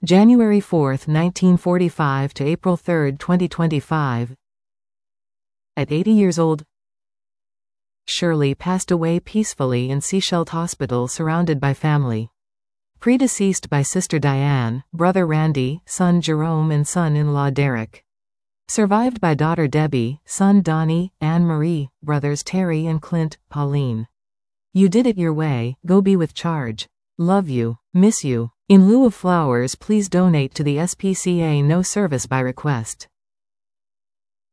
January 4, 1945 to April 3, 2025. At 80 years old, Shirley passed away peacefully in Sechelt Hospital surrounded by family. Predeceased by sister Diane, brother Randy, son Jerome and son-in-law Derek. Survived by daughter Debbie, son Donnie, Anne-Marie, brothers Terry and Clint, Pauline. You did it your way, go be with Charge. Love you, miss you. In lieu of flowers, please donate to the SPCA. No service by request.